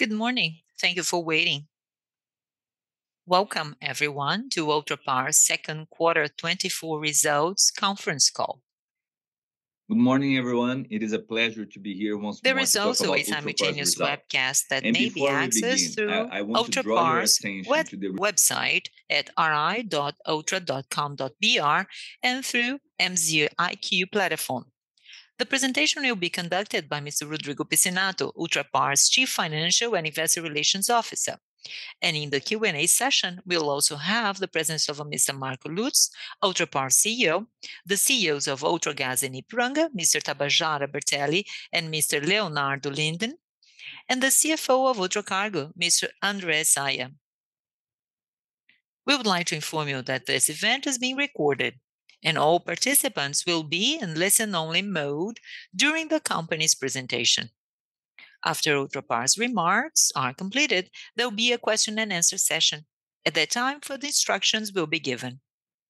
Good morning. Thank you for waiting. Welcome, everyone, to Ultrapar's second quarter 24 results conference call. Good morning, everyone. It is a pleasure to be here once There more is to talk also a about Ultrapar's simultaneous results. webcast that And may be before we accessed begin, through I want to draw your Ultrapar's attention to the website at ri.ultra.com.br and through MZIQ platform. The presentation will be conducted by Mr. Rodrigo Piscinato, Ultrapar's Chief Financial and Investor Relations Officer. And in the Q&A session, we'll also have the presence of Mr. Marco Lutz, Ultrapar CEO, the CEOs of Ultragaz and Ipiranga, Mr. Tabajara Bertelli and Mr. Leonardo Linden, and the CFO of Ultracargo, Mr. André Saia. We would like to inform you that this event is being recorded, and all participants will be in listen-only mode during the company's presentation. After Ultrapar's remarks are completed, there will be a question and answer session. At that time, further instructions will be given.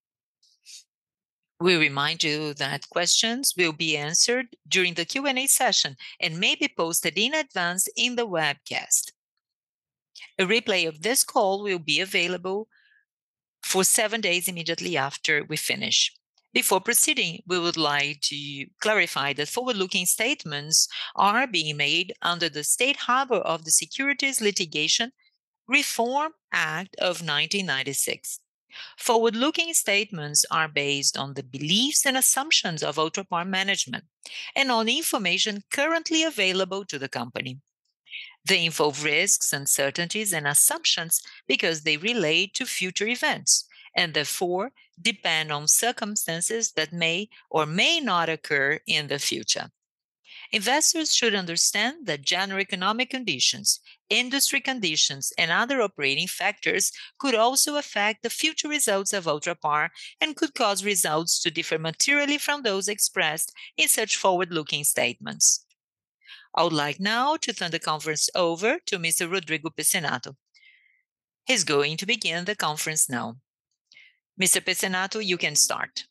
We remind you that questions will be answered during the Q&A session and may be posted in advance in the webcast. A replay of this call will be available for 7 days immediately after we finish. Before proceeding, we would like to clarify that forward-looking statements are being made under the Safe Harbor of the Securities Litigation Reform Act of 1996. Forward-looking statements are based on the beliefs and assumptions of Ultrapar management and on information currently available to the company. They involve risks, uncertainties, and assumptions because they relate to future events and therefore depend on circumstances that may or may not occur in the future. Investors should understand that general economic conditions, industry conditions, and other operating factors could also affect the future results of Ultrapar and could cause results to differ materially from those expressed in such forward-looking statements. I would like now to turn the conference over to Mr. Rodrigo Piscinato. He's going to begin the conference now. Mr. Piscinato, you can start.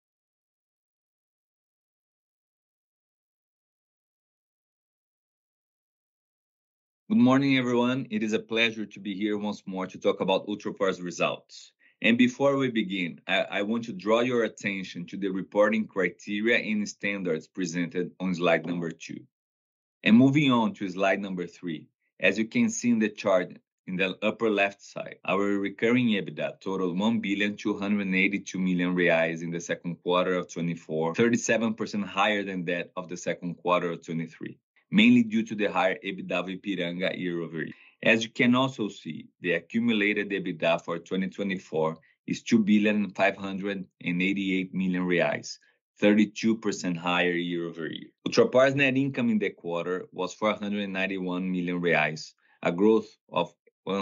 Good morning, everyone. It is a pleasure to be here once more to talk about Ultrapar's results. And before we begin, I want to draw your attention to the reporting criteria and standards presented on slide number 2. And moving on to slide number 3, as you can see in the chart in the upper left side, our recurring EBITDA totaled 1,282 million reais in the second quarter of 24, 37% higher than that of the second quarter of 23, mainly due to the higher EBITDA of Ipiranga year-over-year. As you can also see, the accumulated EBITDA for 2024 is 2,588 million reais, 32% higher year-over-year. Ultrapar's net income in the quarter was 491 million reais, a growth of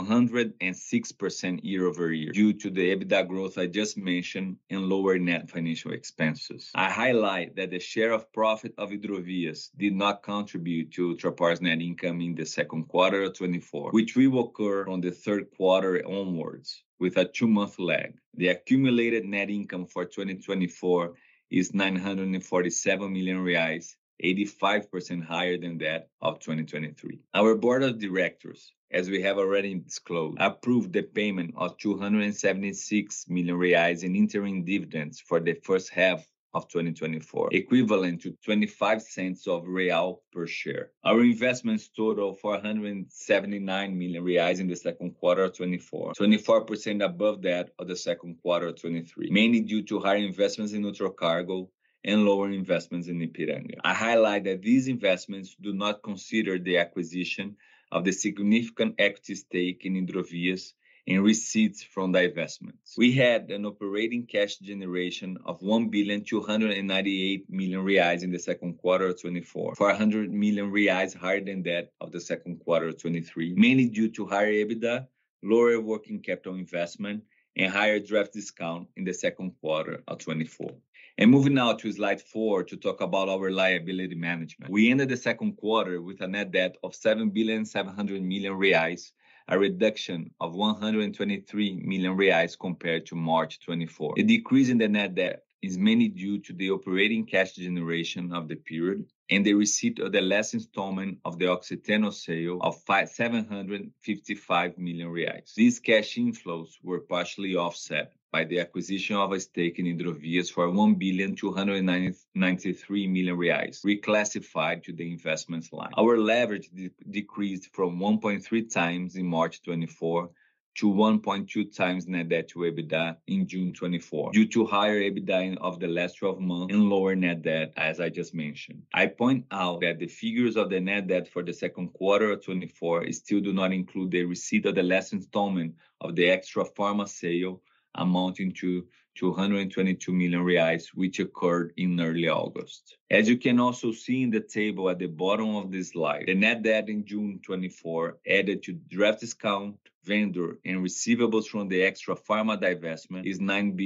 106% year-over-year due to the EBITDA growth I just mentioned and lower net financial expenses. I highlight that the share of profit of Hidrovias did not contribute to Ultrapar's net income in the second quarter of 24, which will occur from the third quarter onwards with a 2-month lag. The accumulated net income for 2024 is 947 million reais, 85% higher than that of 2023. Our board of directors, as we have already disclosed, approved the payment of 276 million reais in interim dividends for the first half of 2024, equivalent to 25 cents of real per share. Our investments total 479 million reais in the second quarter of 24, 24% above that of the second quarter of 23, mainly due to higher investments in Ultracargo and lower investments in Ipiranga. I highlight that these investments do not consider the acquisition of the significant equity stake in Hidrovias and receipts from divestments. We had an operating cash generation of 1,298 million reais in the second quarter of 24, 400 million reais higher than that of the second quarter of 23, mainly due to higher EBITDA, lower working capital investment, and higher draft discount in the second quarter of 24. And moving now to slide 4 to talk about our liability management. We ended the second quarter with a net debt of 7,700 million reais, a reduction of 123 million reais compared to March 24. The decrease in the net debt is mainly due to the operating cash generation of the period and the receipt of the last installment of the Oxiteno sale of 755 million reais. These cash inflows were partially offset by the acquisition of a stake in Hidrovias for 1,293 million reais, reclassified to the investments line. Our leverage decreased from 1.3 times in March 24 to 1.2 times net debt to EBITDA in June 24, due to higher EBITDA of the last 12 months and lower net debt, as I just mentioned. I point out that the figures of the net debt for the second quarter of 24 still do not include the receipt of the last installment of the Extra Pharma sale, amounting to 222 million reais, which occurred in early August. As you can also see in the table at the bottom of this slide, the net debt in June 24 added to draft discount, vendor, and receivables from the Extra Pharma divestment is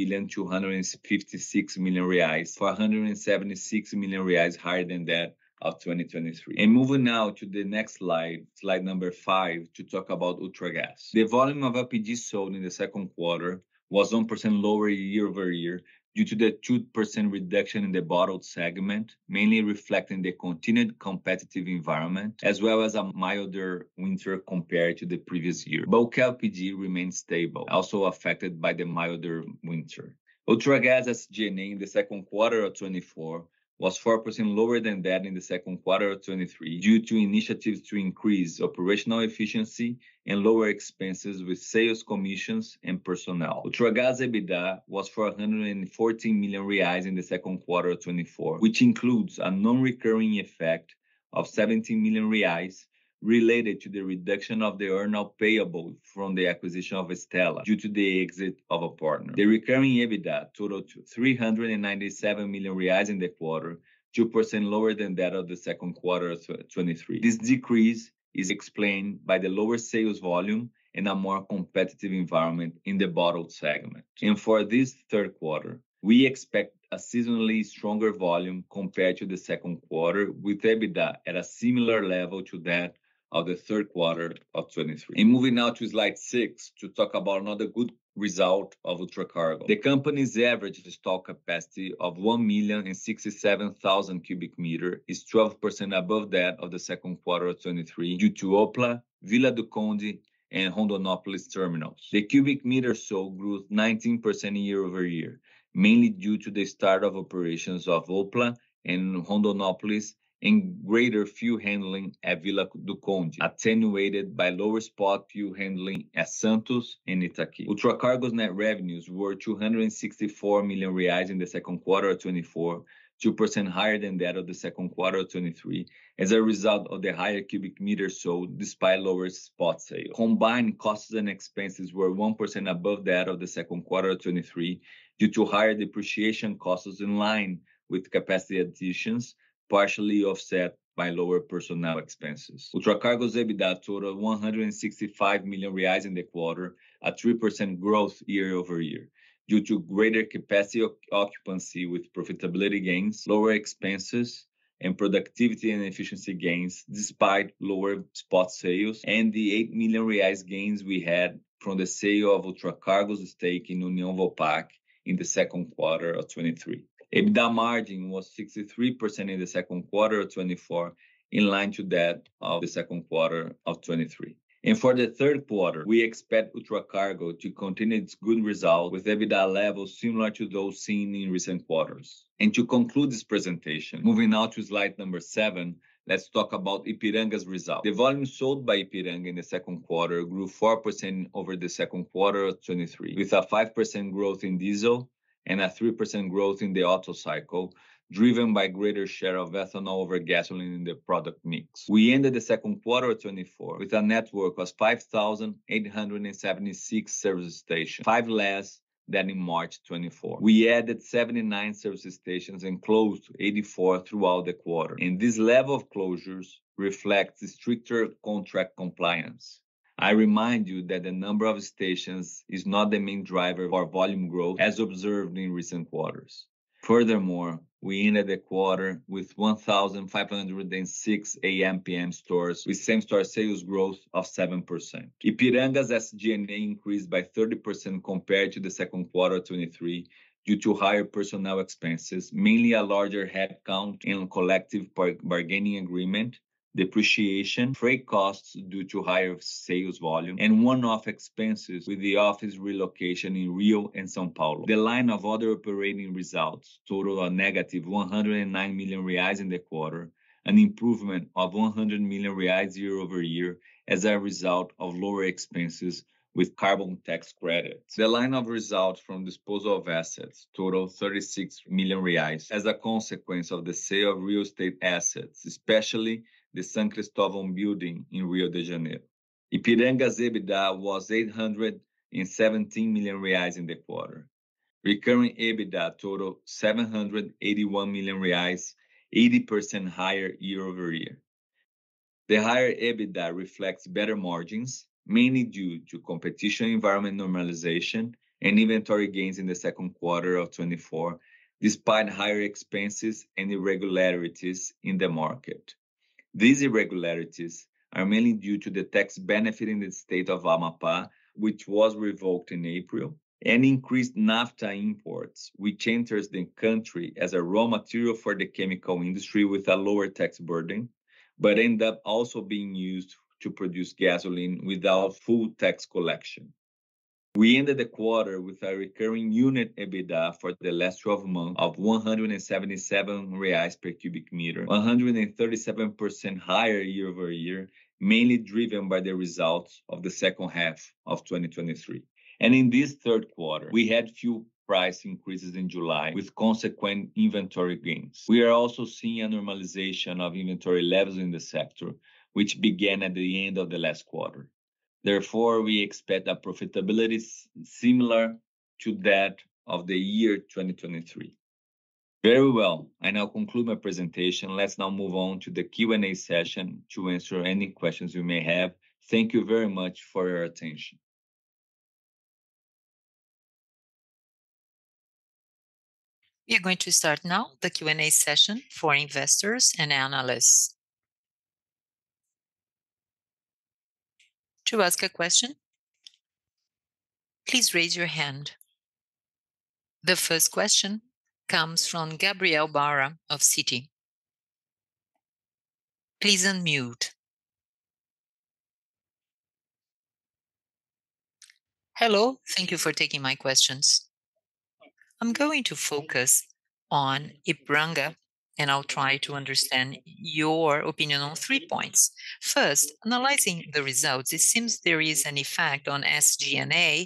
9,256 million reais, 476 million reais higher than that of 2023. And moving now to the next slide, slide number 5, to talk about Ultragaz. The volume of LPG sold in the second quarter was 1% lower year over year due to the 2% reduction in the bottled segment, mainly reflecting the continued competitive environment, as well as a milder winter compared to the previous year. Bulk LPG remained stable, also affected by the milder winter. Ultragaz SG&A in the second quarter of 24 was 4% lower than that in the second quarter of 23 due to initiatives to increase operational efficiency and lower expenses with sales commissions and personnel. Ultragaz EBITDA was 414 million reais in the second quarter of 24, which includes a non-recurring effect of 17 million reais related to the reduction of the earnout payable from the acquisition of Stella due to the exit of a partner. The recurring EBITDA totaled 397 million reais in the quarter, 2% lower than that of the second quarter of 23. This decrease is explained by the lower sales volume and a more competitive environment in the bottled segment. And for this third quarter, we expect a seasonally stronger volume compared to the second quarter, with EBITDA at a similar level to that of the third quarter of 23. And moving now to slide 6 to talk about another good result of Ultracargo. The company's average stock capacity of 1,067,000 cubic meters is 12% above that of the second quarter of 23 due to Opla, Vila do Conde, and Rondonópolis terminals. The cubic meters sold grew 19% year over year, mainly due to the start of operations of Opla and Rondonópolis and greater fuel handling at Vila do Conde, attenuated by lower spot fuel handling at Santos and Itaqui. Ultracargo's net revenues were 264 million reais in the second quarter of 24, 2% higher than that of the second quarter of 23, as a result of the higher cubic meters sold despite lower spot sales. Combined costs and expenses were 1% above that of the second quarter of 23 due to higher depreciation costs in line with capacity additions, partially offset by lower personnel expenses. Ultracargo's EBITDA totaled 165 million reais in the quarter, a 3% growth year over year, due to greater capacity occupancy with profitability gains, lower expenses, and productivity and efficiency gains, despite lower spot sales, and the 8 million reais gains we had from the sale of Ultracargo's stake in União Vopak in the second quarter of 23. EBITDA margin was 63% in the second quarter of 24, in line to that of the second quarter of 23. And for the third quarter, we expect Ultracargo to continue its good result with EBITDA levels similar to those seen in recent quarters. And to conclude this presentation, moving now to slide number 7, let's talk about Ipiranga's result. The volume sold by Ipiranga in the second quarter grew 4% over the second quarter of 23, with a 5% growth in diesel and a 3% growth in the auto cycle, driven by greater share of ethanol over gasoline in the product mix. We ended the second quarter of 24 with a network of 5,876 service stations, 5 less than in March 24. We added 79 service stations and closed 84 throughout the quarter. And this level of closures reflects stricter contract compliance. I remind you that the number of stations is not the main driver for volume growth as observed in recent quarters. Furthermore, we ended the quarter with 1,506 AmPm stores with same-store sales growth of 7%. Ipiranga's SG&A increased by 30% compared to the second quarter of 23 due to higher personnel expenses, mainly a larger headcount and collective bargaining agreement, depreciation, freight costs due to higher sales volume, and one-off expenses with the office relocation in Rio and São Paulo. The line of other operating results totaled a negative 109 million reais in the quarter, an improvement of 100 million reais year-over-year as a result of lower expenses with carbon tax credits. The line of results from disposal of assets totaled 36 million reais as a consequence of the sale of real estate assets, especially the San Cristóvão building in Rio de Janeiro. Ipiranga's EBITDA was 817 million reais in the quarter. Recurring EBITDA totaled 781 million reais, 80% higher year-over-year. The higher EBITDA reflects better margins, mainly due to competition environment normalization and inventory gains in the second quarter of 2024, despite higher expenses and irregularities in the market. These irregularities are mainly due to the tax benefit in the state of Amapá, which was revoked in April, and increased naphtha imports, which enters the country as a raw material for the chemical industry with a lower tax burden, but end up also being used to produce gasoline without full tax collection. We ended the quarter with a recurring unit EBITDA for the last 12 months of 177 reais per cubic meter, 137% higher year-over-year, mainly driven by the results of the second half of 2023. And in this third quarter, we had few price increases in July with consequent inventory gains. We are also seeing a normalization of inventory levels in the sector, which began at the end of the last quarter. Therefore, we expect a profitability similar to that of the year 2023. Very well. I now conclude my presentation. Let's now move on to the Q&A session to answer any questions you may have. Thank you very much for your attention. We are going to start now the Q&A session for investors and analysts. To ask a question, please raise your hand. The first question comes from Gabriel Barra of Citi. Please unmute. Hello, thank you for taking my questions. I'm going to focus on Ipiranga, and I'll try to understand your opinion on 3 points. First, analyzing the results, it seems there is an effect on SG&A,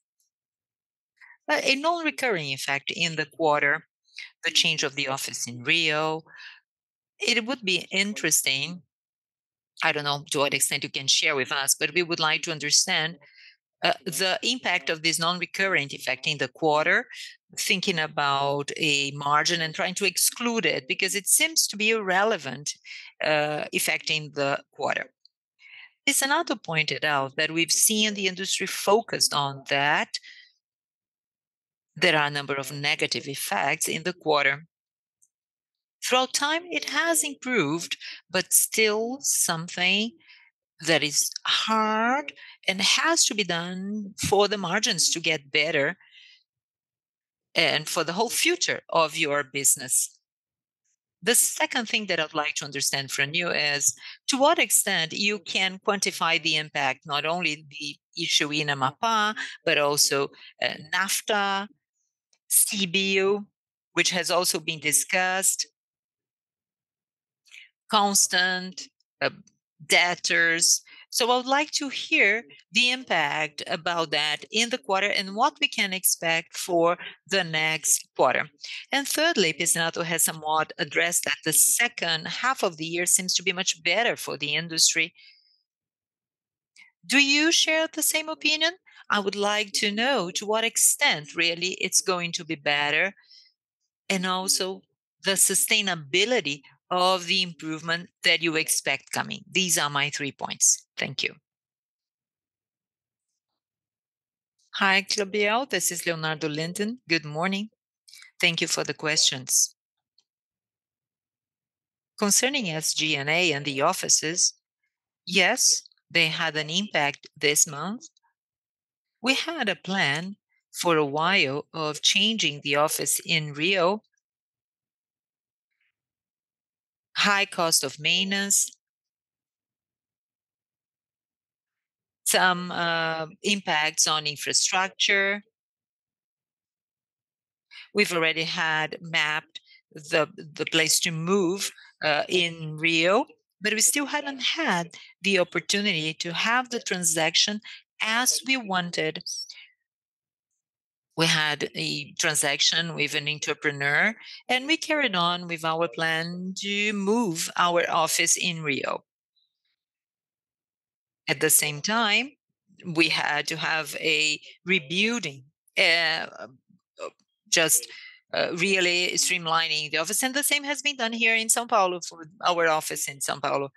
a non-recurring effect in the quarter, the change of the office in Rio. It would be interesting, I don't know to what extent you can share with us, but we would like to understand the impact of this non-recurrent effect in the quarter, thinking about a margin and trying to exclude it because it seems to be irrelevant affecting the quarter. Pizzinatto pointed out that we've seen the industry focused on that. There are a number of negative effects in the quarter. Throughout time, it has improved, but still something that is hard and has to be done for the margins to get better and for the whole future of your business. The second thing that I'd like to understand from you is to what extent you can quantify the impact, not only the issue in Amapá, but also naphtha, CBIO, which has also been discussed, constant debtors. So I would like to hear the impact about that in the quarter and what we can expect for the next quarter. And thirdly, Pizzinatto has somewhat addressed that the second half of the year seems to be much better for the industry. Do you share the same opinion? I would like to know to what extent really it's going to be better, and also the sustainability of the improvement that you expect coming. These are my 3 points. Thank you. Hi, Gabriel. This is Leonardo Linden. Good morning. Thank you for the questions. Concerning SG&A and the offices, yes, they had an impact this month. We had a plan for a while of changing the office in Rio, high cost of maintenance, some impacts on infrastructure. We've already had mapped the place to move in Rio, but we still hadn't had the opportunity to have the transaction as we wanted. We had a transaction with an entrepreneur, and we carried on with our plan to move our office in Rio. At the same time, we had to have a rebuilding, uh, just really streamlining the office. And the same has been done here in Sao Paulo for our office in Sao Paulo.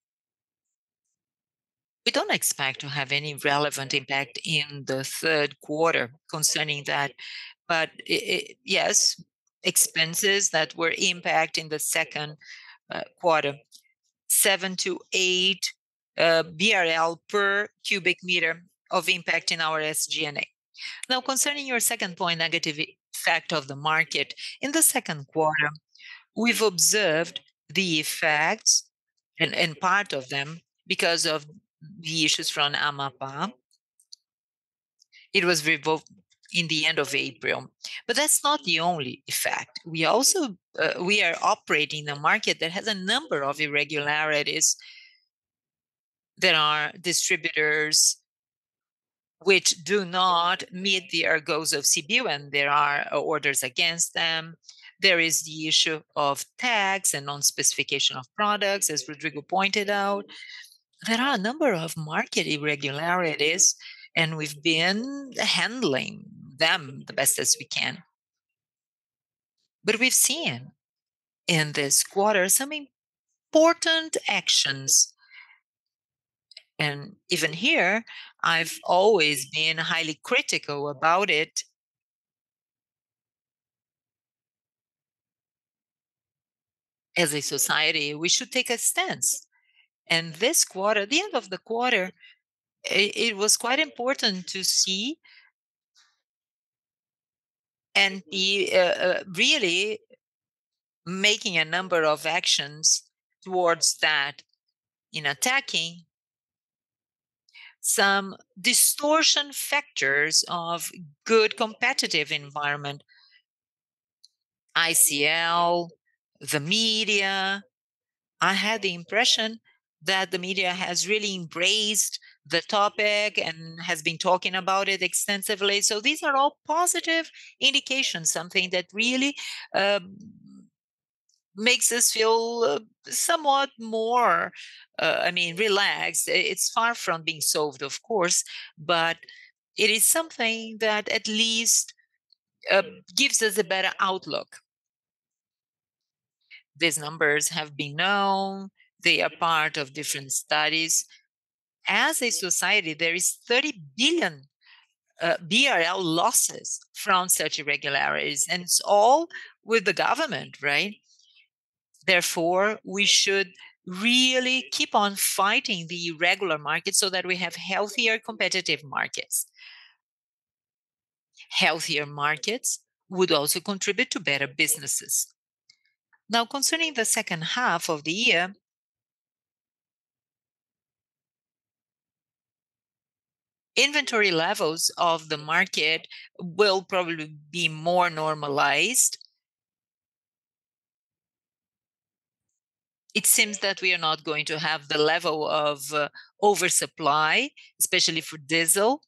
We don't expect to have any relevant impact in the third quarter concerning that, but yes, expenses that were impact in the second quarter, 7 to 8 BRL per cubic meter of impact in our SG&A. Now, concerning your second point, negative effect of the market, in the second quarter, we've observed the effects, and part of them because of the issues from Amapá. It was revoked in the end of April, but that's not the only effect. We also we are operating in a market that has a number of irregularities. There are distributors which do not meet the goals of CBIO, and there are orders against them. There is the issue of tax and non-specification of products, as Rodrigo pointed out. There are a number of market irregularities, and we've been handling them the best as we can. But we've seen in this quarter some important actions. And even here, I've always been highly critical about it. As a society, we should take a stance. And this quarter, the end of the quarter, it was quite important to see and be really making a number of actions towards that in attacking some distortion factors of good competitive environment. ICL, the media. I had the impression that the media has really embraced the topic and has been talking about it extensively. So these are all positive indications, something that really um, makes us feel somewhat more, relaxed. It's far from being solved, of course, but it is something that at least uh, gives us a better outlook. These numbers have been known, they are part of different studies. As a society, there is 30 billion BRL losses from such irregularities, and it's all with the government, right? Therefore, we should really keep on fighting the irregular market so that we have healthier competitive markets. Healthier markets would also contribute to better businesses. Now, concerning the second half of the year, inventory levels of the market will probably be more normalized. It seems that we are not going to have the level of oversupply, especially for diesel.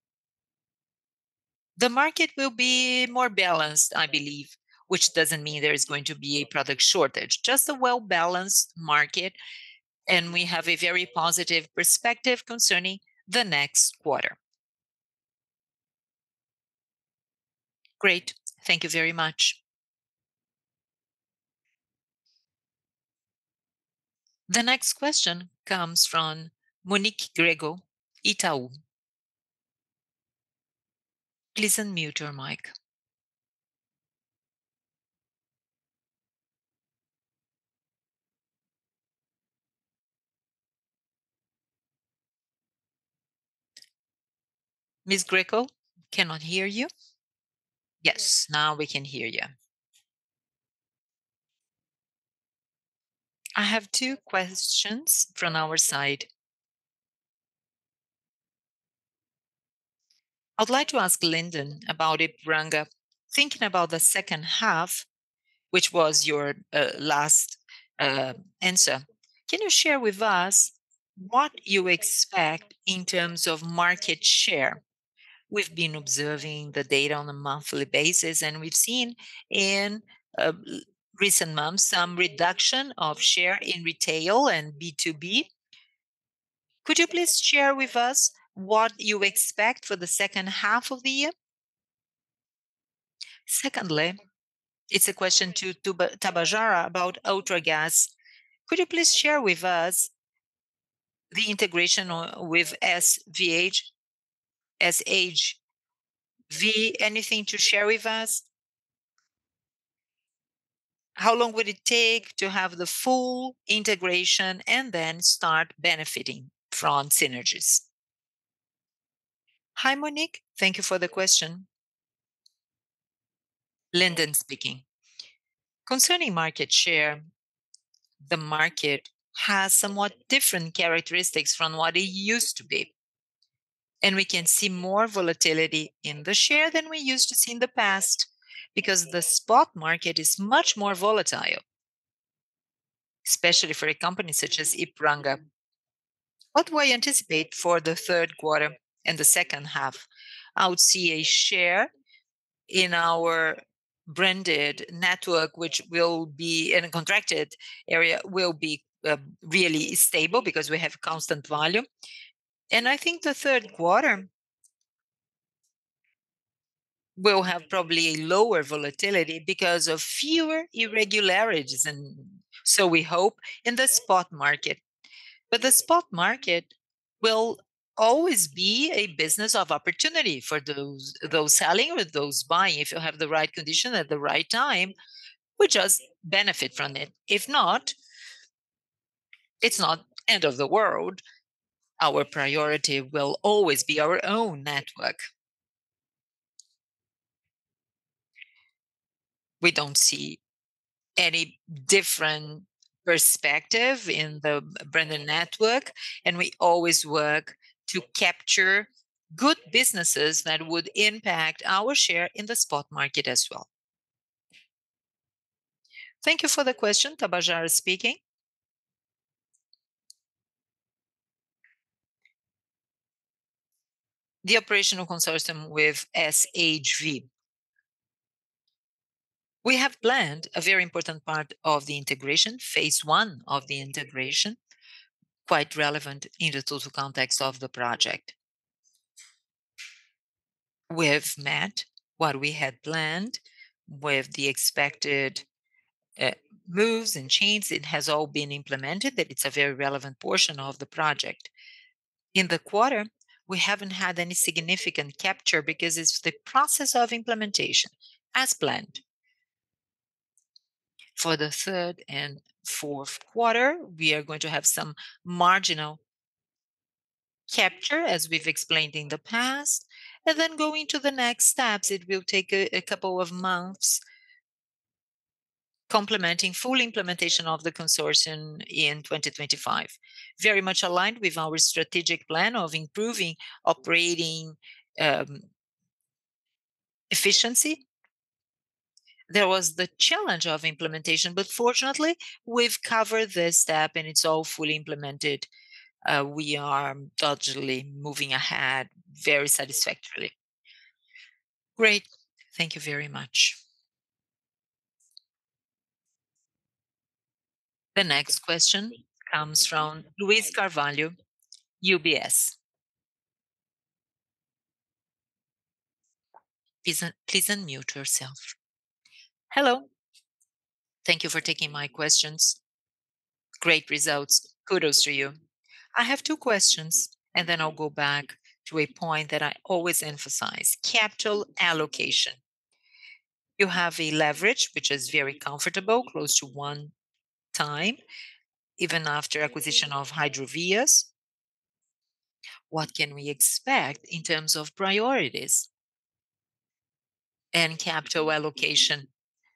The market will be more balanced, I believe, which doesn't mean there is going to be a product shortage, just a well balanced market. And we have a very positive perspective concerning the next quarter. Great. Thank you very much. The next question comes from Monique Grego, Itaú. Please unmute your mic. Ms. Greco, Cannot hear you? Yes, now we can hear you. I have two questions from our side. I'd like to ask Lyndon about Ipiranga. Thinking about the second half, which was your last answer, can you share with us what you expect in terms of market share? We've been observing the data on a monthly basis, and we've seen in recent months some reduction of share in retail and B2B. Could you please share with us what you expect for the second half of the year? Secondly, it's a question to Tabajara about Ultragaz. Could you please share with us the integration with SVH, SHV? Anything to share with us? How long would it take to have the full integration and then start benefiting from synergies? Hi, Monique. Thank you for the question. Lyndon speaking. Concerning market share, the market has somewhat different characteristics from what it used to be. And we can see more volatility in the share than we used to see in the past because the spot market is much more volatile, especially for a company such as Ipiranga. What do I anticipate for the third quarter and the second half? I would see a share in our branded network, which will be in a contracted area, will be really stable because we have constant volume. And I think the third quarter will have probably a lower volatility because of fewer irregularities. And so we hope in the spot market. But the spot market will always be a business of opportunity for those selling or those buying. If you have the right condition at the right time, we just benefit from it. If not, it's not end of the world. Our priority will always be our own network. We don't see any different perspective in the branded network, and we always work to capture good businesses that would impact our share in the spot market as well. Thank you for the question. Tabajara speaking. The operational consortium with SHV. We have planned a very important part of the integration, phase one of the integration, quite relevant in the total context of the project. We've met what we had planned with the expected moves and changes. It has all been implemented, that it's a very relevant portion of the project. In the quarter, we haven't had any significant capture because it's the process of implementation as planned. For the third and fourth quarter, we are going to have some marginal capture, as we've explained in the past. And then going to the next steps, it will take a couple of months complementing full implementation of the consortium in 2025. Very much aligned with our strategic plan of improving operating efficiency. There was the challenge of implementation, but fortunately, we've covered this step and it's all fully implemented. We are doggedly moving ahead very satisfactorily. Great. Thank you very much. The next question comes from Luis Carvalho, UBS. Please unmute yourself. Hello. Thank you for taking my questions. Great results. Kudos to you. I have two questions, and then I'll go back to a point that I always emphasize: capital allocation. You have a leverage, which is very comfortable, close to 1x, even after acquisition of Hidrovias. What can we expect in terms of priorities? and capital allocation.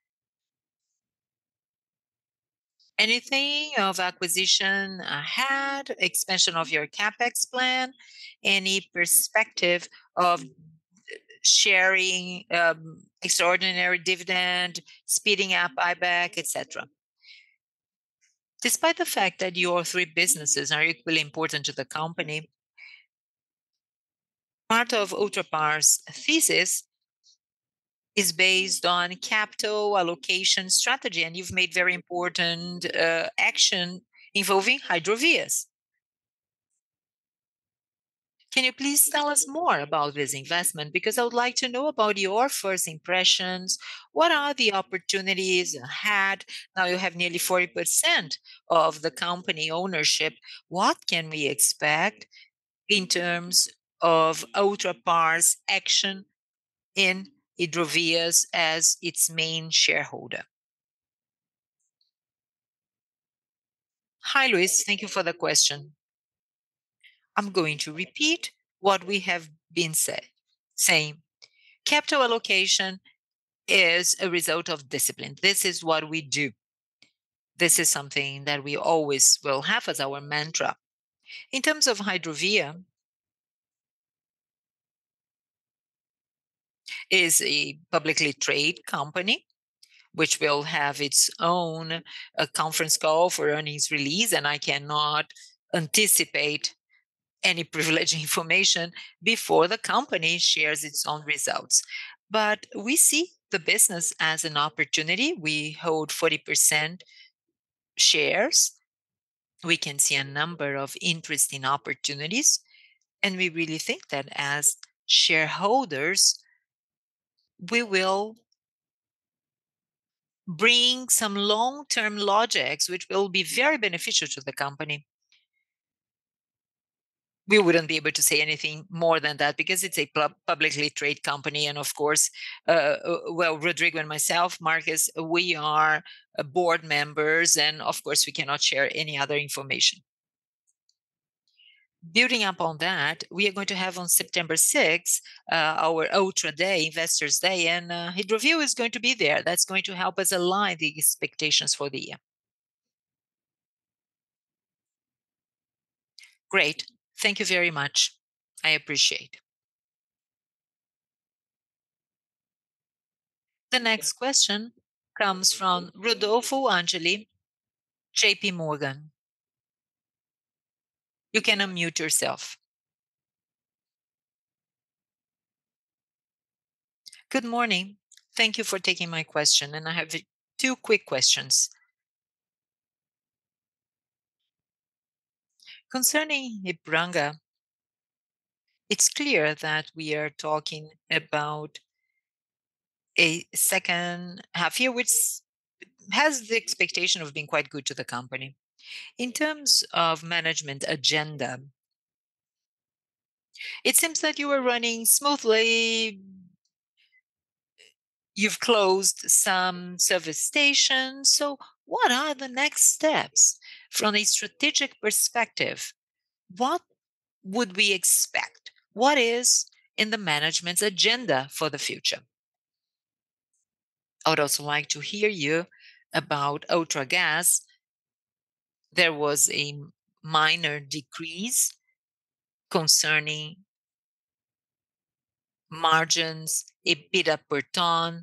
Anything of acquisition ahead, expansion of your CapEx plan, any perspective of sharing extraordinary dividend, speeding up buyback, etc. Despite the fact that your three businesses are equally important to the company, part of Ultrapar's thesis is based on capital allocation strategy, and you've made very important action involving Hidrovias. Can you please tell us more about this investment? Because I would like to know about your first impressions. What are the opportunities ahead? Now you have nearly 40% of the company ownership. What can we expect in terms of Ultrapar's action in Hidrovias as its main shareholder? Hi, Luis. Thank you for the question. I'm going to repeat what we have been saying. Capital allocation is a result of discipline. This is what we do. This is something that we always will have as our mantra. In terms of Hidrovia, is a publicly traded company which will have its own conference call for earnings release, and I cannot anticipate any privileged information before the company shares its own results. But we see the business as an opportunity. We hold 40% shares. We can see a number of interesting opportunities, and we really think that as shareholders, we will bring some long-term logics which will be very beneficial to the company. We wouldn't be able to say anything more than that because it's a publicly traded company. And of course, well, Rodrigo and myself, Marcus, we are board members, and of course, we cannot share any other information. Building up on that, we are going to have on September 6th our Ultra Day, Investors Day, and Hidrovia is going to be there. That's going to help us align the expectations for the year. Great. Thank you very much. I appreciate. The next question comes from Rodolfo Angeli, JP Morgan. You can unmute yourself. Good morning. Thank you for taking my question, and I have two quick questions. Concerning Ipiranga, it's clear that we are talking about a second half year, which has the expectation of being quite good to the company. In terms of management agenda, it seems that you are running smoothly. You've closed some service stations. So, what are the next steps from a strategic perspective? What would we expect? What is in the management's agenda for the future? I would also like to hear you about Ultragaz. There was a minor decrease concerning margins, EBITDA per ton.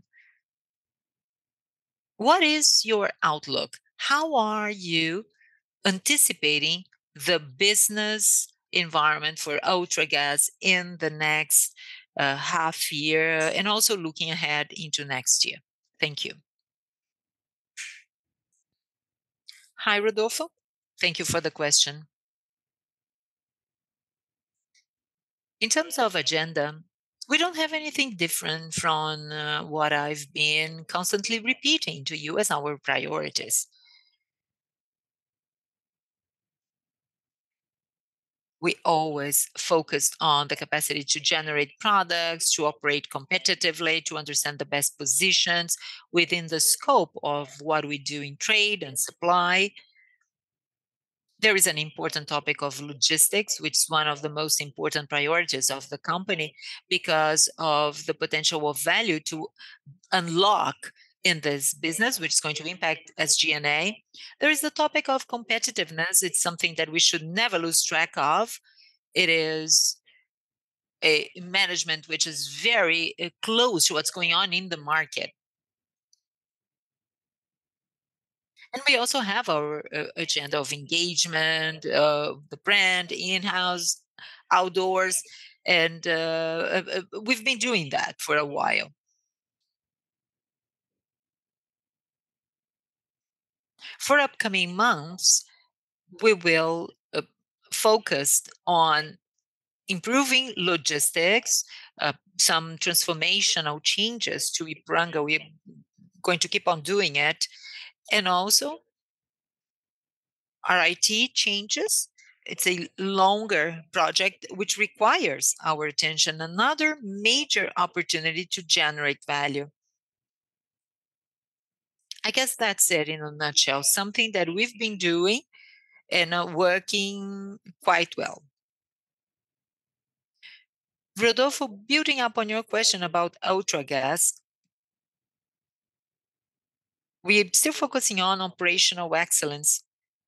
What is your outlook? How are you anticipating the business environment for Ultragaz in the next half year and also looking ahead into next year? Thank you. Hi, Rodolfo. Thank you for the question. In terms of agenda, we don't have anything different from what I've been constantly repeating to you as our priorities. We always focused on the capacity to generate products, to operate competitively, to understand the best positions within the scope of what we do in trade and supply. There is an important topic of logistics, which is one of the most important priorities of the company because of the potential of value to unlock in this business, which is going to impact SG&A. There is the topic of competitiveness. It's something that we should never lose track of. It is a management which is very close to what's going on in the market. And we also have our agenda of engagement, the brand, in-house, outdoors, and we've been doing that for a while. For upcoming months, we will focus on improving logistics, some transformational changes to Ipiranga. We're going to keep on doing it. And also our IT changes. It's a longer project which requires our attention, another major opportunity to generate value. I guess that's it in a nutshell, something that we've been doing and working quite well. Rodolfo, building up on your question about Ultragaz, we're still focusing on operational excellence.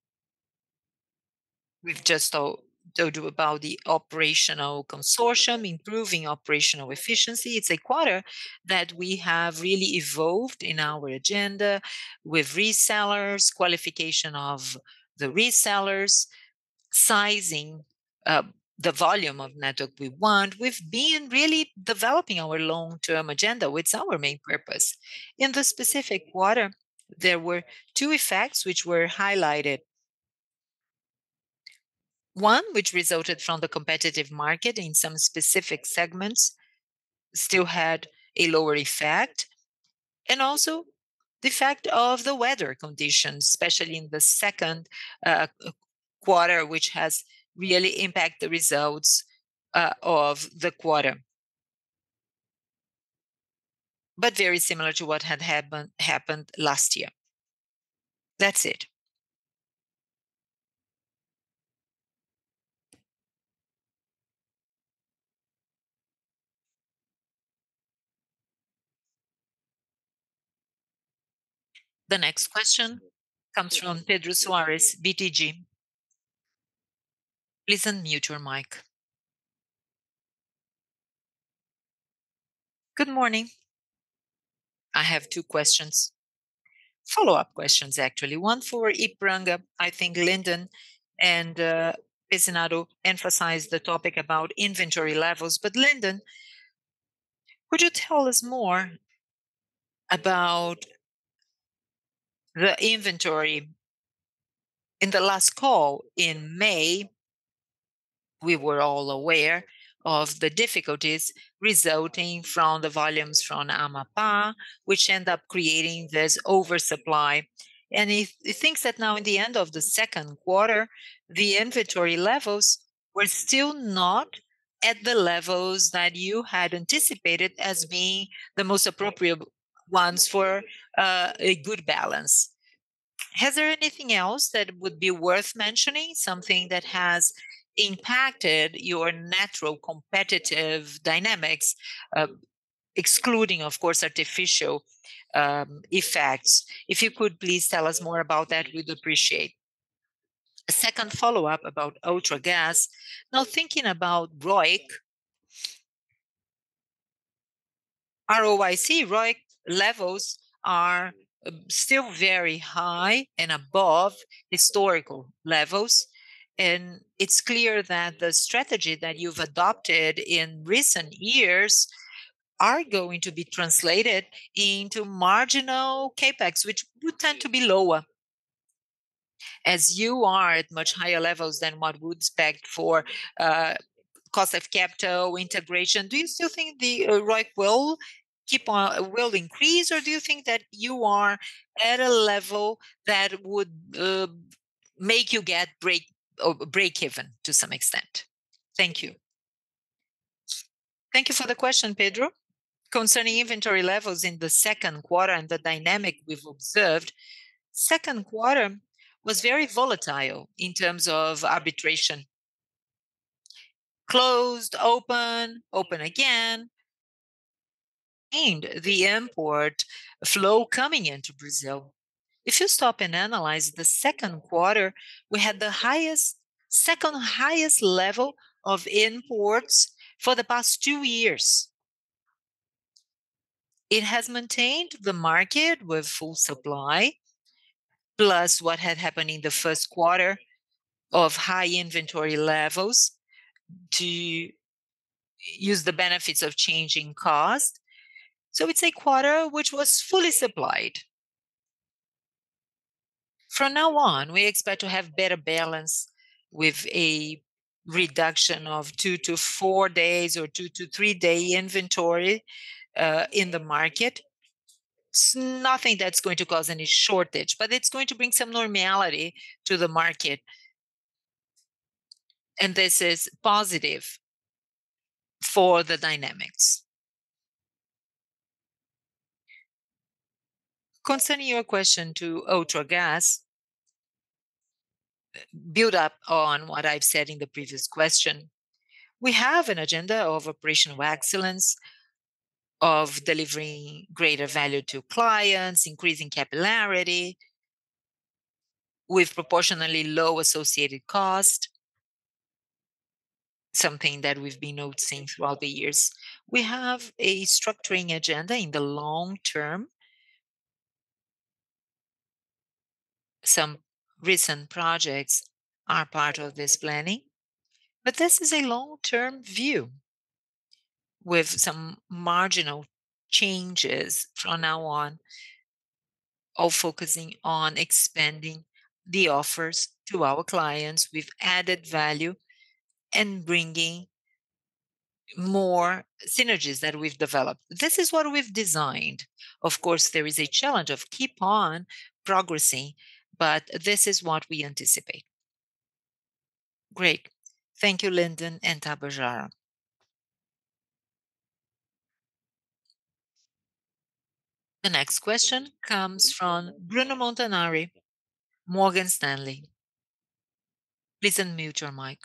We've just told you about the operational consortium, improving operational efficiency. It's a quarter that we have really evolved in our agenda with resellers, qualification of the resellers, sizing the volume of network we want. We've been really developing our long-term agenda, which is our main purpose. In the specific quarter, there were two effects which were highlighted. One, which resulted from the competitive market in some specific segments, still had a lower effect, and also the effect of the weather conditions, especially in the second quarter, which has really impacted the results of the quarter. But very similar to what had happened last year. That's it. The next question comes from Pedro Soares, BTG. Please unmute your mic. Good morning. I have two questions. Follow-up questions, actually. One for Ipiranga. I think Linden and Pizzinatto emphasized the topic about inventory levels. But Linden, could you tell us more about the inventory? In the last call in May, we were all aware of the difficulties resulting from the volumes from Amapá, which end up creating this oversupply. And he thinks that now in the end of the second quarter, the inventory levels were still not at the levels that you had anticipated as being the most appropriate ones for a good balance. Has there anything else that would be worth mentioning, something that has impacted your natural competitive dynamics, excluding, of course, artificial effects? If you could please tell us more about that, we'd appreciate. A second follow-up about Ultragaz. Now thinking about ROIC, ROIC levels are still very high and above historical levels. And it's clear that the strategy that you've adopted in recent years are going to be translated into marginal capex, which would tend to be lower. As you are at much higher levels than what we would expect for cost of capital integration, do you still think the ROIC will increase, or do you think that you are at a level that would make you get break even to some extent? Thank you. Thank you for the question, Pedro. Concerning inventory levels in the second quarter and the dynamic we've observed, second quarter was very volatile in terms of arbitration. Closed, open again, and the import flow coming into Brazil. If you stop and analyze the second quarter, we had the second highest level of imports for the past 2 years. It has maintained the market with full supply, plus what had happened in the first quarter of high inventory levels to use the benefits of changing cost. So it's a quarter which was fully supplied. From now on, we expect to have better balance with a reduction of 2 to 4 days or 2 to 3 day inventory in the market. It's nothing that's going to cause any shortage, but it's going to bring some normality to the market. And this is positive for the dynamics. Concerning your question to Ultragaz, build up on what I've said in the previous question. We have an agenda of operational excellence, of delivering greater value to clients, increasing capillarity with proportionally low associated cost, something that we've been noticing throughout the years. We have a structuring agenda in the long term. Some recent projects are part of this planning, but this is a long-term view with some marginal changes from now on, all focusing on expanding the offers to our clients with added value and bringing more synergies that we've developed. This is what we've designed. Of course, there is a challenge of keep on progressing, but this is what we anticipate. Great. Thank you, Linden and Tabajara. The next question comes from Bruno Montanari, Morgan Stanley. Please unmute your mic.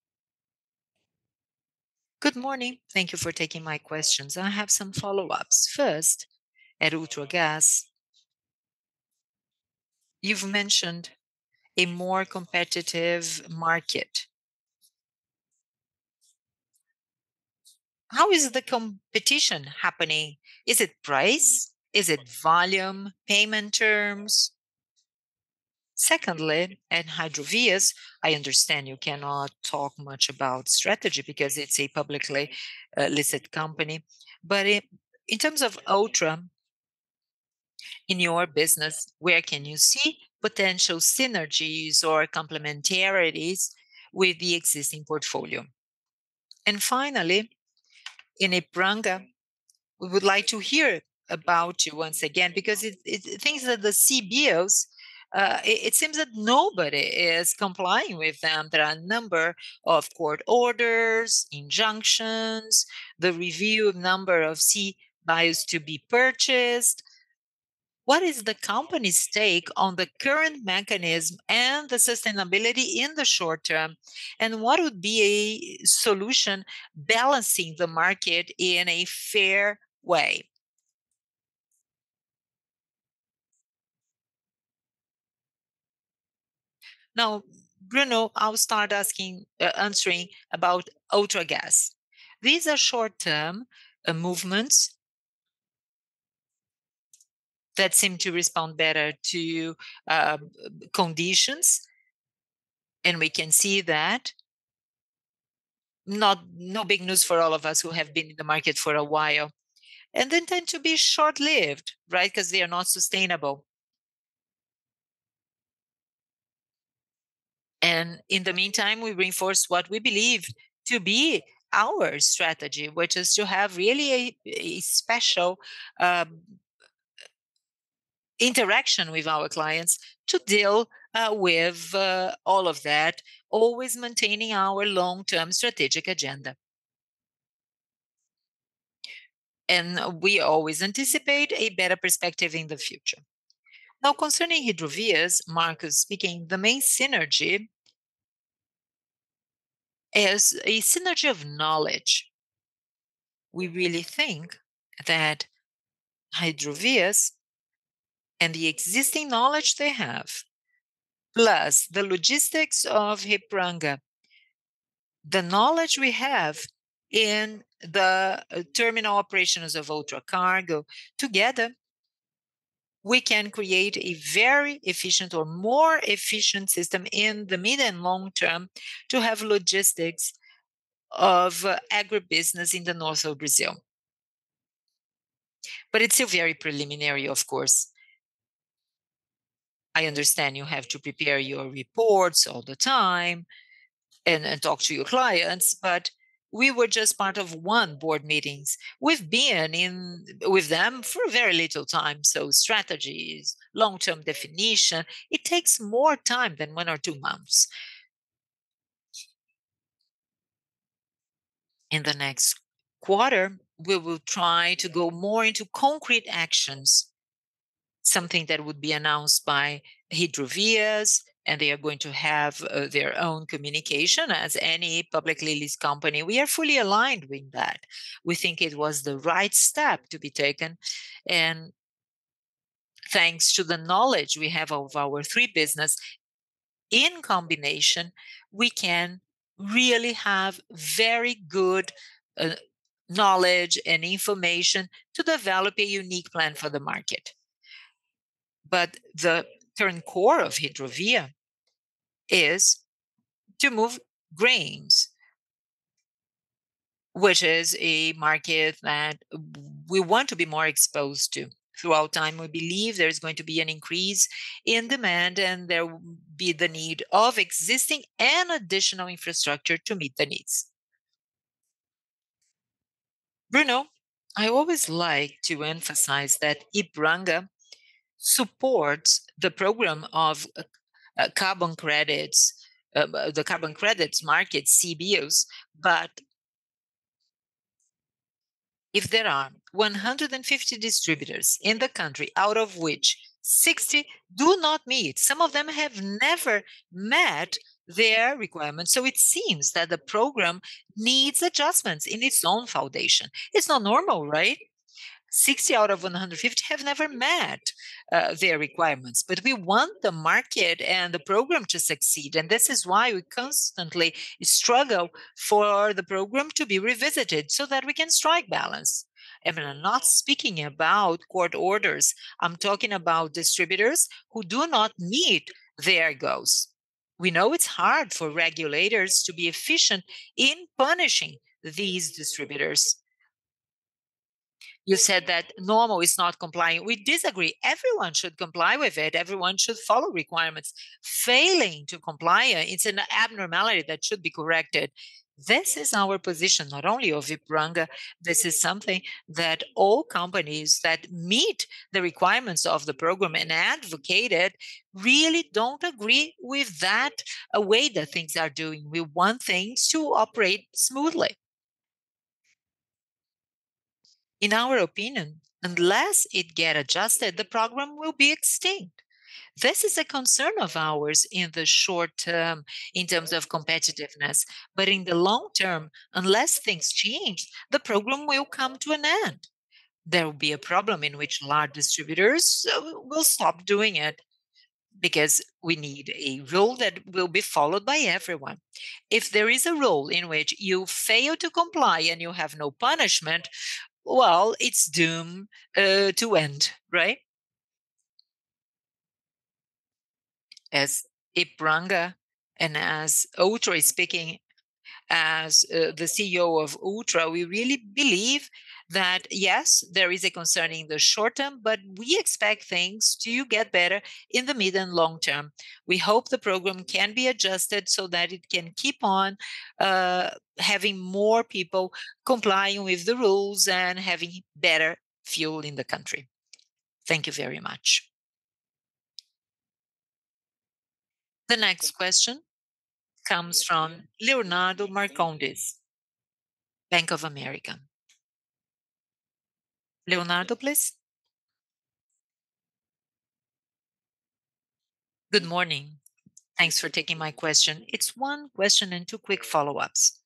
Good morning. Thank you for taking my questions. I have some follow-ups. First, at Ultragaz, you've mentioned a more competitive market. How is the competition happening? Is it price? Is it volume, payment terms? Secondly, at Hidrovias, I understand you cannot talk much about strategy because it's a publicly listed company. But in terms of Ultra, in your business, where can you see potential synergies or complementarities with the existing portfolio? And finally, in Ipiranga, we would like to hear about you once again, because it things that the CBIOs, it seems that nobody is complying with them. There are a number of court orders, injunctions, the review of number of CBIOs to be purchased. What is the company's take on the current mechanism and the sustainability in the short term? And what would be a solution balancing the market in a fair way? Now, Bruno, I'll start answering about Ultragaz. These are short-term movements that seem to respond better to conditions, and we can see that. No big news for all of us who have been in the market for a while, and then tend to be short-lived, right? Because they are not sustainable. And in the meantime, we reinforce what we believe to be our strategy, which is to have really a special interaction with our clients to deal with all of that, always maintaining our long-term strategic agenda. And we always anticipate a better perspective in the future. Now, concerning Hidrovias, Marcos speaking, the main synergy is a synergy of knowledge. We really think that Hidrovias and the existing knowledge they have, plus the logistics of Hipranga, the knowledge we have in the terminal operations of Ultracargo, together we can create a very efficient or more efficient system in the mid and long term to have logistics of agribusiness in the north of Brazil. But it's still very preliminary, of course. I understand you have to prepare your reports all the time and talk to your clients, but we were just part of one board meetings. We've been in with them for very little time. So strategies, long-term definition, it takes more time than 1 or 2 months. In the next quarter, we will try to go more into concrete actions, something that would be announced by Hidrovias, and they are going to have their own communication as any publicly listed company. We are fully aligned with that. We think it was the right step to be taken. And thanks to the knowledge we have of our three business in combination, we can really have very good uh, knowledge and information to develop a unique plan for the market. But the current core of Hidrovia is to move grains, which is a market that we want to be more exposed to. Throughout time, we believe there's going to be an increase in demand, and there will be the need of existing and additional infrastructure to meet the needs. Bruno, I always like to emphasize that Ipranga supports the program of carbon credits, the carbon credits market, CBIOs. But if there are 150 distributors in the country, out of which 60 do not meet, some of them have never met their requirements. So it seems that the program needs adjustments in its own foundation. It's not normal, right? 60 out of 150 have never met their requirements. But we want the market and the program to succeed. And this is why we constantly struggle for the program to be revisited so that we can strike balance. And I'm not speaking about court orders. I'm talking about distributors who do not meet their goals. We know it's hard for regulators to be efficient in punishing these distributors. You said that normal is not complying. We disagree. Everyone should comply with it. Everyone should follow requirements. Failing to comply, it's an abnormality that should be corrected. This is our position, not only of Ipranga. This is something that all companies that meet the requirements of the program and advocate it really don't agree with that way that things are doing. We want things to operate smoothly. In our opinion, unless it get adjusted, the program will be extinct. This is a concern of ours in the short term in terms of competitiveness. But in the long term, unless things change, the program will come to an end. There will be a problem in which large distributors will stop doing it because we need a rule that will be followed by everyone. If there is a rule in which you fail to comply and you have no punishment, well, it's doomed to end, right? As Ipranga and as Ultra is speaking as the CEO of Ultra, we really believe that yes, there is a concern in the short term, but we expect things to get better in the mid and long term. We hope the program can be adjusted so that it can keep on having more people complying with the rules and having better fuel in the country. Thank you very much. The next question comes from Leonardo Marcondes, Bank of America. Leonardo, please. Good morning. Thanks for taking my question. It's one question and two quick follow-ups.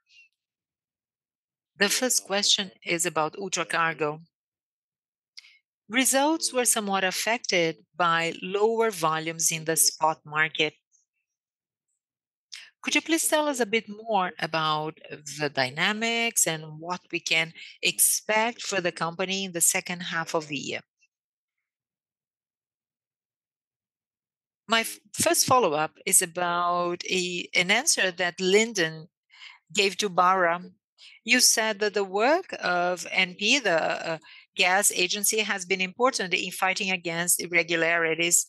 The first question is about Ultracargo. Results were somewhat affected by lower volumes in the spot market. Could you please tell us a bit more about the dynamics and what we can expect for the company in the second half of the year? My first follow-up is about an answer that Lyndon gave to Bara. You said that the work of NP, the gas agency, has been important in fighting against irregularities.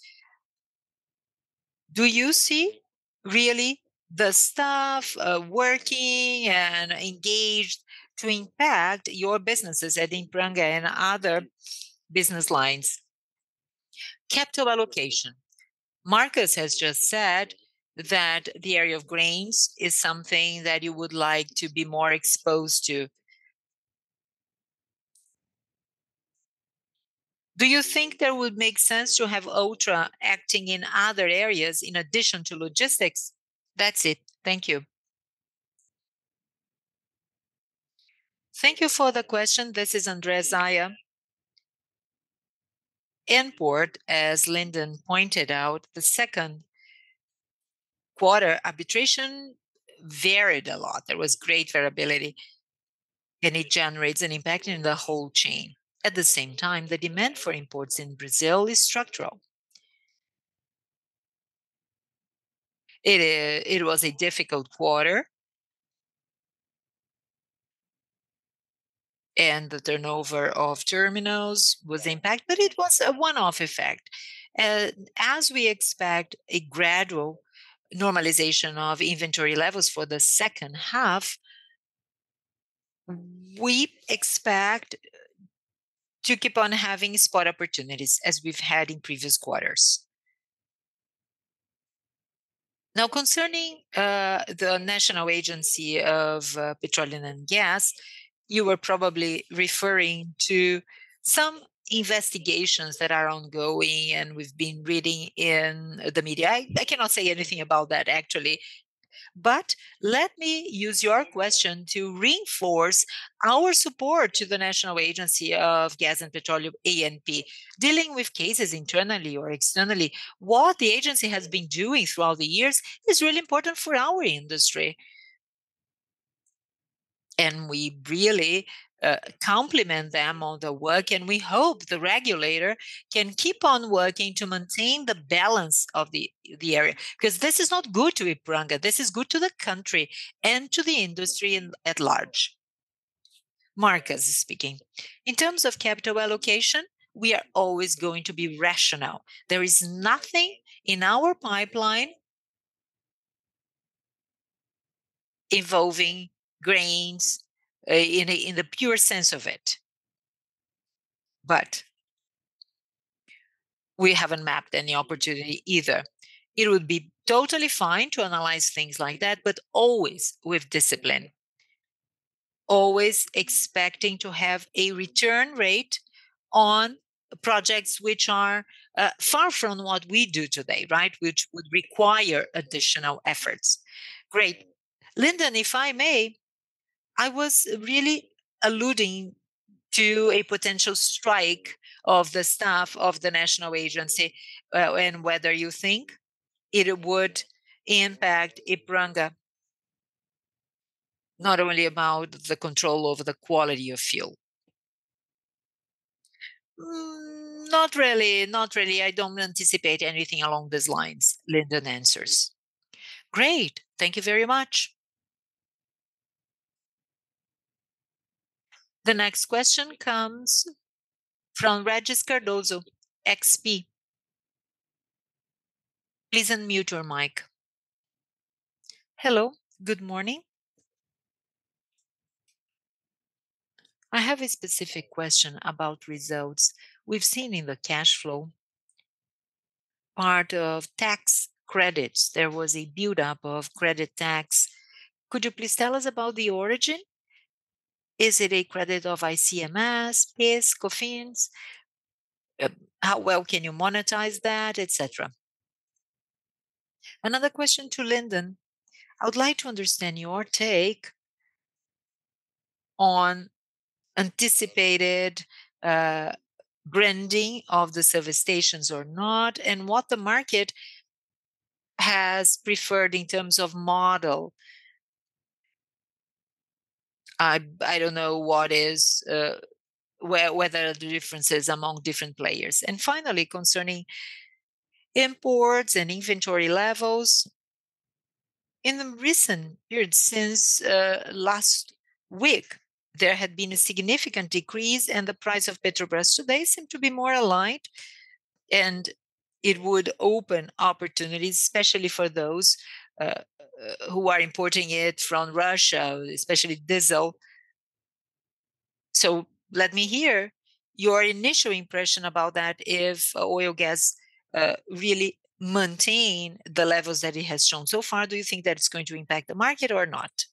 Do you see really the staff working and engaged to impact your businesses at Impranga and other business lines? Capital allocation. Marcus has just said that the area of grains is something that you would like to be more exposed to. Do you think there would make sense to have Ultra acting in other areas in addition to logistics? That's it. Thank you. Thank you for the question. This is Andrea Zaya. Import, as Lyndon pointed out, the second quarter arbitration varied a lot. There was great variability, and it generates an impact in the whole chain. At the same time, the demand for imports in Brazil is structural. It was a difficult quarter, and the turnover of terminals was impacted, but it was a one-off effect. As we expect a gradual normalization of inventory levels for the second half, we expect to keep on having spot opportunities as we've had in previous quarters. Now, concerning the National Agency of Petroleum and Gas, you were probably referring to some investigations that are ongoing, and we've been reading in the media. I cannot say anything about that actually, but let me use your question to reinforce our support to the National Agency of Gas and Petroleum, ANP, dealing with cases internally or externally. What the agency has been doing throughout the years is really important for our industry. And we really compliment them on the work, and we hope the regulator can keep on working to maintain the balance of the area, because this is not good to Ipiranga. This is good to the country and to the industry at large. Marcus is speaking. In terms of capital allocation, we are always going to be rational. There is nothing in our pipeline involving grains in the pure sense of it. But we haven't mapped any opportunity either. It would be totally fine to analyze things like that, but always with discipline, always expecting to have a return rate on projects which are far from what we do today, right? Which would require additional efforts. Great. Lyndon, if I may, I was really alluding to a potential strike of the staff of the national agency, and whether you think it would impact Ipiranga, not only about the control over the quality of fuel. Not really, not really. I don't anticipate anything along these lines, Lyndon answers. Great, thank you very much. The next question comes from Regis Cardozo, XP. Please unmute your mic. Hello, good morning. I have a specific question about results. We've seen in the cash flow part of tax credits. There was a buildup of credit tax. Could you please tell us about the origin? Is it a credit of ICMS, PIS, COFINS? How well can you monetize that, etc.? Another question to Lyndon. I would like to understand your take on anticipated branding of the service stations or not, and what the market has preferred in terms of model. I don't know what is whether the differences among different players. And finally, concerning imports and inventory levels, in the recent period since last week, there had been a significant decrease, and the price of Petrobras today seemed to be more aligned, and it would open opportunities, especially for those who are importing it from Russia, especially diesel. So let me hear your initial impression about that, if oil gas really maintain the levels that it has shown so far. Do you think that it's going to impact the market or not?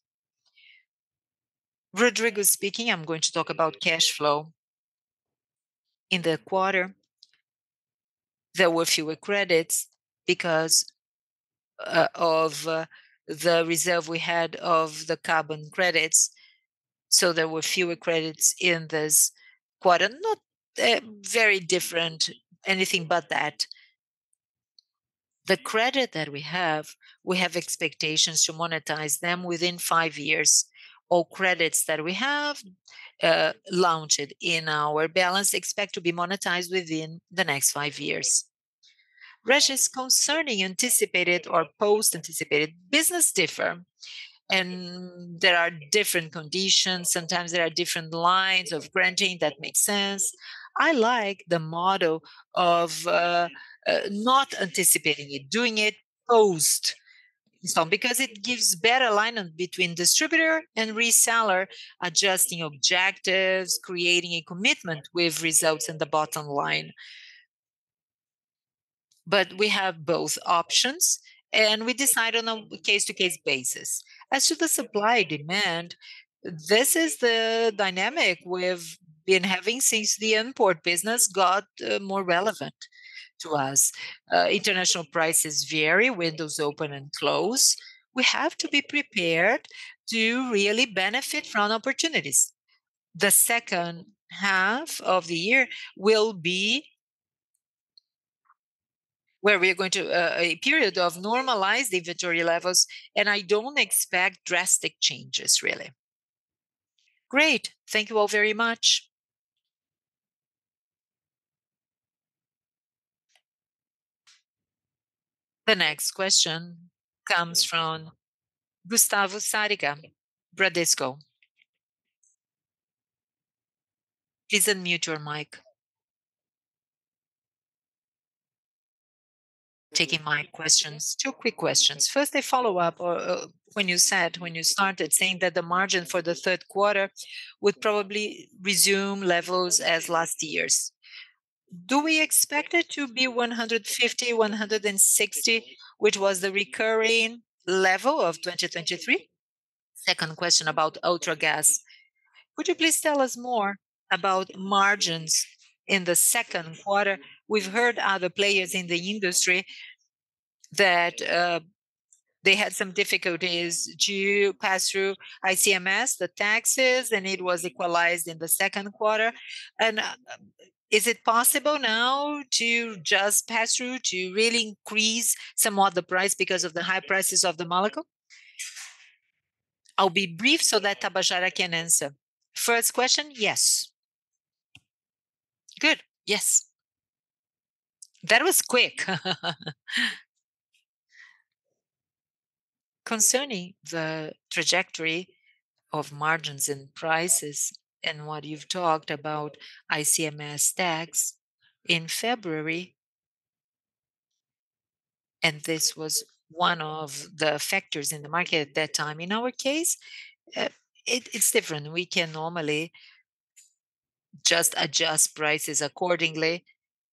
Rodrigo speaking. I'm going to talk about cash flow. In the quarter, there were fewer credits because of the reserve we had of the carbon credits. So there were fewer credits in this quarter. Not very different, anything but that. The credit that we have expectations to monetize them within 5 years. All credits that we have launched in our balance expect to be monetized within the next 5 years. Regis, concerning anticipated or post-anticipated, business differ, and there are different conditions. Sometimes there are different lines of granting that make sense. I like the model of not anticipating it, doing it post install, because it gives better alignment between distributor and reseller, adjusting objectives, creating a commitment with results in the bottom line. But we have both options, and we decide on a case-to-case basis. As to the supply demand, this is the dynamic we've been having since the import business got more relevant to us. International prices vary, windows open and close. We have to be prepared to really benefit from opportunities. The second half of the year will be where we are going to a period of normalized inventory levels, and I don't expect drastic changes, really. Great. Thank you all very much. The next question comes from Gustavo Sariga, Bradesco. Please unmute your mic. Taking my questions. Two quick questions. First, a follow-up, or when you started saying that the margin for the third quarter would probably resume levels as last year's. Do we expect it to be 150, 160, which was the recurring level of 2023? Second question about Ultragaz. Could you please tell us more about margins in the second quarter? We've heard other players in the industry that they had some difficulties to pass through ICMS, the taxes, and it was equalized in the second quarter. And is it possible now to just pass through to really increase somewhat the price because of the high prices of the molecule? I'll be brief so that Tabajara can answer. First question, yes. Good, yes. That was quick. Concerning the trajectory of margins and prices and what you've talked about ICMS tax in February, and this was one of the factors in the market at that time. In our case, uh, it's different. We can normally just adjust prices accordingly.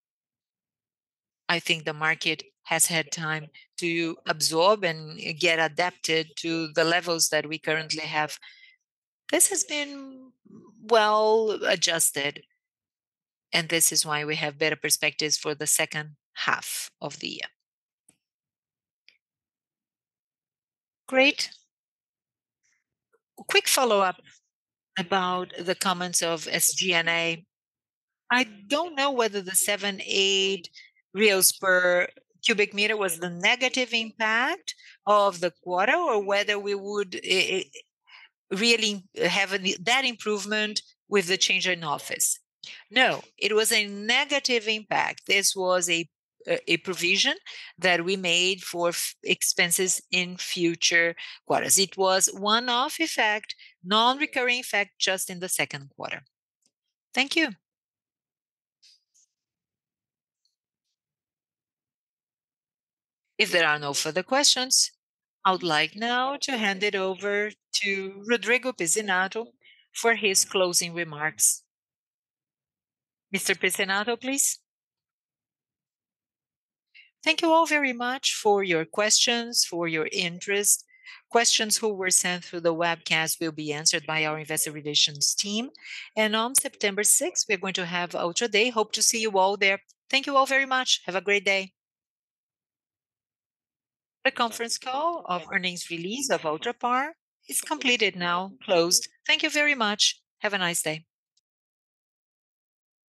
I think the market has had time to absorb and get adapted to the levels that we currently have. This has been well adjusted, and this is why we have better perspectives for the second half of the year. Great. Quick follow-up about the comments of SG&A. I don't know whether the 7-8 reals per cubic meter was the negative impact of the quarter, or whether we would really have that improvement with the change in office. No, it was a negative impact. This was a provision that we made for expenses in future quarters. It was one-off effect, non-recurring effect just in the second quarter. Thank you. If there are no further questions, I would like now to hand it over to Rodrigo Pizzinatto for his closing remarks. Mr. Pizzinatto, please. Thank you all very much for your questions, for your interest. Questions who were sent through the webcast will be answered by our investor relations team. And on September 6th, we're going to have Ultra Day. Hope to see you all there. Thank you all very much. Have a great day. The conference call of earnings release of Ultrapar is completed now, closed. Thank you very much. Have a nice day.